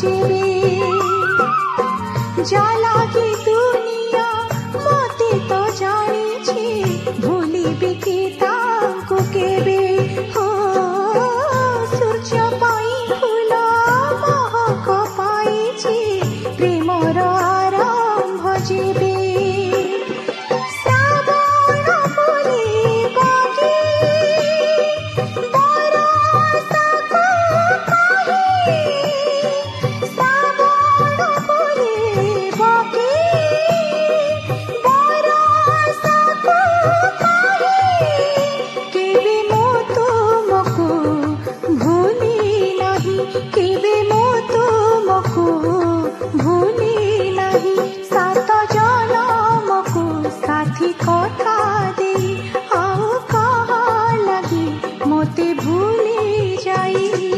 भजिबे जालागी दुनिया मते तो जानिछि भूलिबे कि तांको केबे हो सूर्य पाई फूल महक पाइछि प्रेमर आरंभ जेबे কথা দেই আও কাহা লাগি মতে ভুলি যাই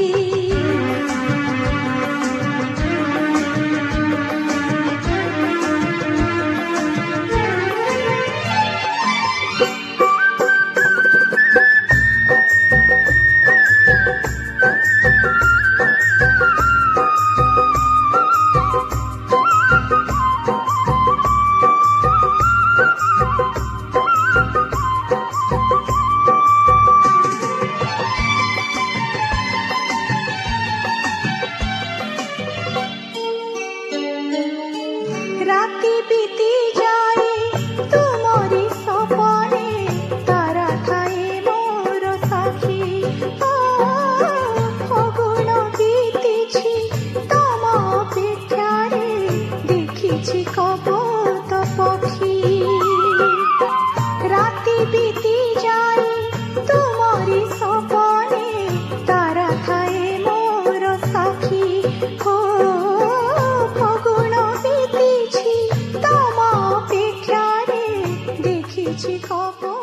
राती बीती जाए तुम्हारी सपने तारा थाए मोर साखी फगुण बीतीछि तम अपेक्षारे देखिछि कपत पक्षी राती बीती जाए तुम्हारी सपने तारा थाए मोर साखी देखिछि खबर